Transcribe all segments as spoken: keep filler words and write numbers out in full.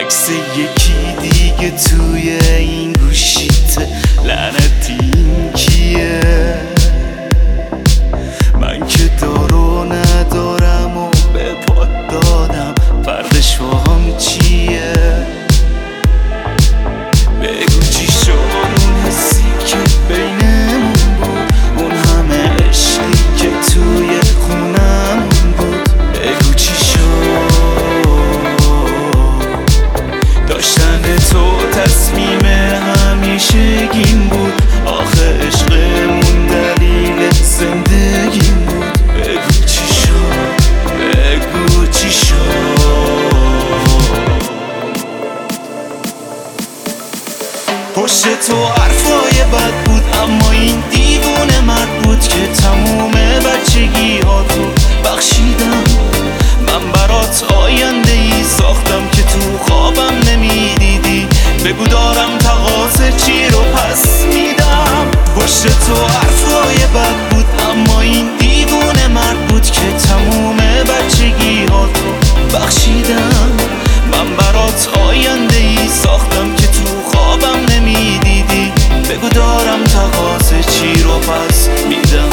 عکس یکی دیگه توی این گوشیت، لعنتی این کیه؟ من که دارو ندارم و به پات دادم، فردش فهم چیه؟ بگو چی شد اون حسی که بینمون بود، اون همه عشقی که توی خونمون بود. بگو چی شد داشتن تو تصمیم همیشگیم بود، آخه عشقمون دلیل زندگیم بود. بگو چی شد، بگو چی شد. پشت تو حرفای بد بود، اما این دیوونه مرد بود که تموم بچگی ها تو بخشیدم. من برات آینده ای ساختم که تو خوابم نمیدیدی. بگو دارم تقاضا چی رو پس میدم. پشت تو حرفای بد بود، اما این دیوونه مرد بود که تموم بچگی ها تو بخشیدم. من برات آینده ای ساختم که تو خوابم نمیدیدی. بگو دارم تقاضا چی رو پس میدم.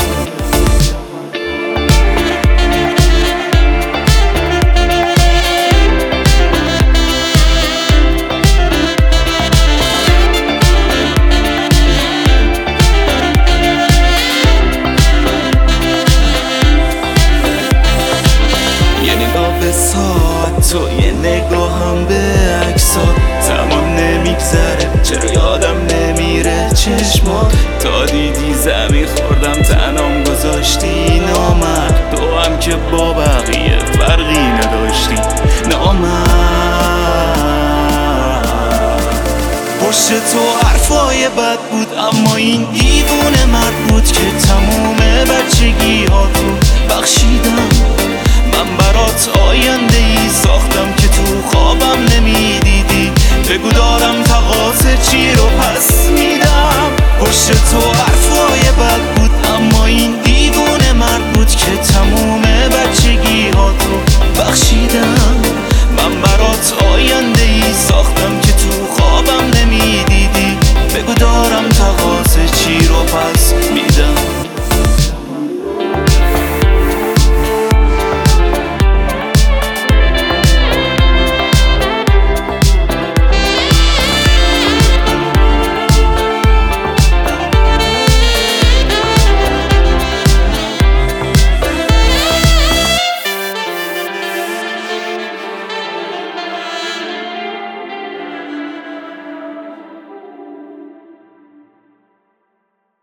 به ساعت تو یه نگاه هم به عکسات، زمان نمیگذره چرا یادم نمیره چشمات. تا دیدی زمین خوردم تنام گذاشتی نامرد، تو هم که با بقیه فرقی نداشتی نامرد. پشت تو حرفای بد بود، اما این دیوونه مرد بود که تموم بچگی ها تو بخشیدم. من برات آینده